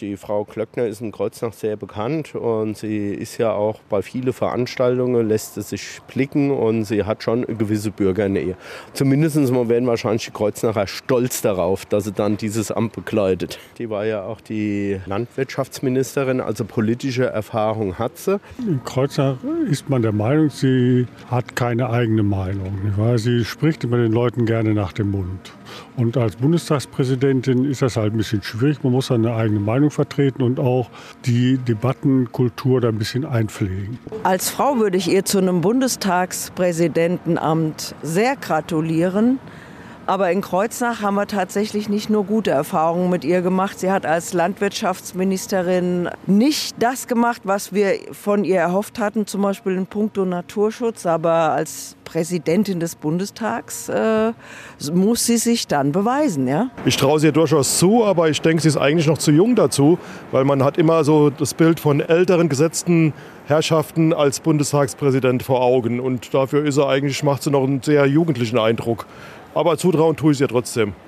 Die Frau Klöckner ist in Kreuznach sehr bekannt und sie ist ja auch bei vielen Veranstaltungen, lässt es sich blicken und sie hat schon eine gewisse Bürgernähe. Zumindest mal werden wahrscheinlich die Kreuznacher stolz darauf, dass sie dann dieses Amt bekleidet. Die war ja auch die Landwirtschaftsministerin, also politische Erfahrung hat sie. In Kreuznach ist man der Meinung, sie hat keine eigene Meinung. Sie spricht immer den Leuten gerne nach dem Mund. Und als Bundestagspräsidentin ist das halt ein bisschen schwierig. Man muss eine eigene Meinung vertreten und auch die Debattenkultur da ein bisschen einpflegen. Als Frau würde ich ihr zu einem Bundestagspräsidentenamt sehr gratulieren. Aber in Kreuznach haben wir tatsächlich nicht nur gute Erfahrungen mit ihr gemacht. Sie hat als Landwirtschaftsministerin nicht das gemacht, was wir von ihr erhofft hatten, zum Beispiel in puncto Naturschutz. Aber als Präsidentin des Bundestags muss sie sich dann beweisen. Ja? Ich traue sie durchaus zu, aber ich denke, sie ist eigentlich noch zu jung dazu, weil man hat immer so das Bild von älteren gesetzten Herrschaften als Bundestagspräsident vor Augen. Und dafür macht sie noch einen sehr jugendlichen Eindruck. Aber zutrauen tue ich es ja trotzdem.